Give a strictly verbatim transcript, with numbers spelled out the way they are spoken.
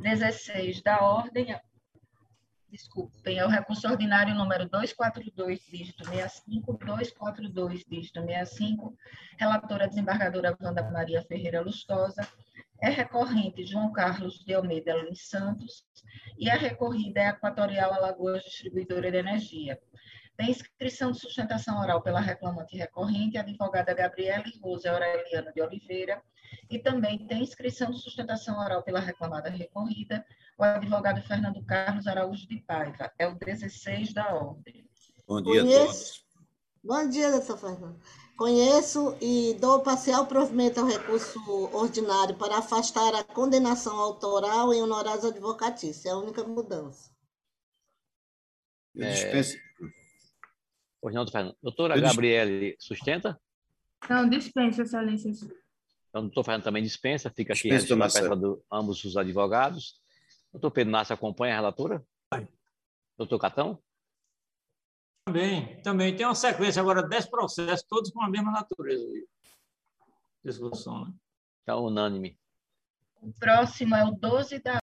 dezesseis da ordem, desculpem, é o recurso ordinário número duzentos e quarenta e dois, dígito sessenta e cinco, duzentos e quarenta e dois, dígito sessenta e cinco, relatora desembargadora Wanda Maria Ferreira Lustosa, é recorrente João Carlos de Almeida Lins Santos, e a recorrida é a Equatorial Alagoas Distribuidora de Energia. Tem inscrição de sustentação oral pela reclamante recorrente, a advogada Gabriela Rosa Aureliano de Oliveira, e também tem inscrição de sustentação oral pela reclamada recorrida, o advogado Fernando Carlos Araújo de Paiva. É o dezesseis da ordem. Bom dia Conheço. a todos. Bom dia, doutor Fernando. Conheço e dou parcial provimento ao recurso ordinário para afastar a condenação autoral em honorários advocatícios. É a única mudança. Eu É. dispenso. Pois não, doutor Fernando. Doutora Eu dis- Gabriele, sustenta? Não, dispensa, excelência. Então, o doutor Fernando também dispensa, fica aqui Dispensa, registrado a Marcelo. peça de ambos os advogados. Doutor Pedro Nácio acompanha a relatora? Doutor Catão? Também, também. Tem uma sequência agora, dez processos, todos com a mesma natureza. Discussão, né? Então, unânime. O próximo é o doze da